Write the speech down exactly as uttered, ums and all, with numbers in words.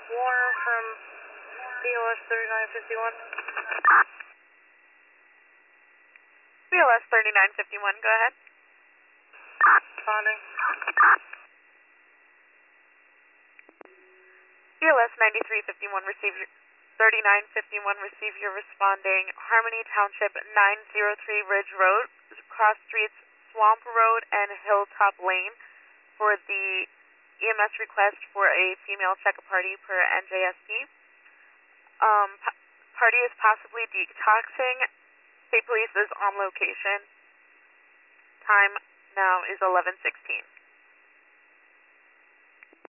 Warner from B L S thirty-nine fifty-one. B L S thirty-nine fifty-one, go ahead. Responding. B L S ninety-three fifty-one, receive your, thirty-nine fifty-one, receive your responding. Harmony Township, nine oh three Ridge Road, cross streets Swamp Road and Hilltop Lane for the E M S request for a female check-up party per N J S P. Um, party is possibly detoxing. State Police is on location. Time now is eleven sixteen.